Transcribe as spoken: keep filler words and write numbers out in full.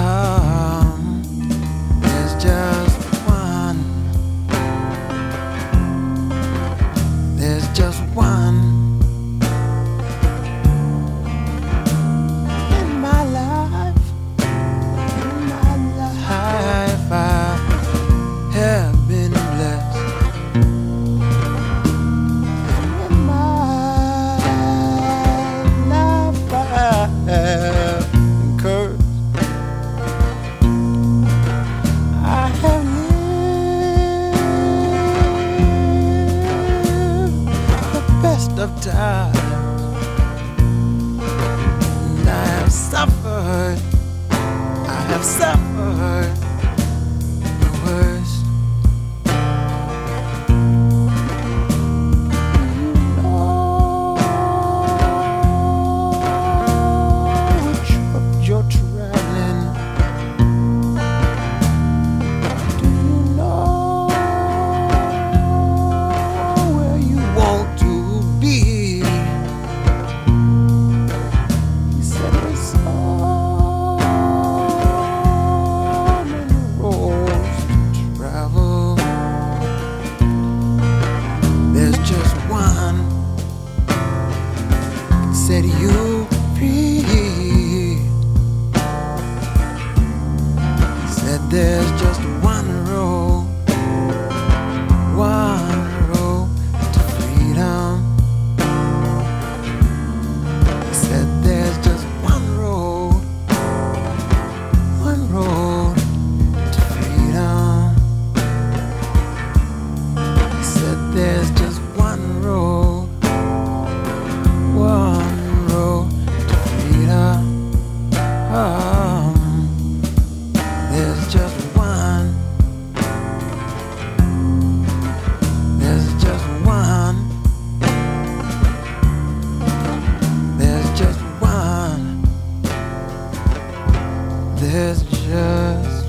Um, there's just one. There's just one in my life. In my life, I have been blessed. In my life, I have been cursed. I have lived the best of times, and I have suffered. I have suffered the worst. You know which road you're traveling. Do you know where you want to be? He said there's so many roads to travel. There's just one that set you free. He said there's just one road, one road to freedom. He said there's just one road, one road to freedom. He said there's just one road, one road to freedom. Um, there's just one. There's just one. There's just one. There's just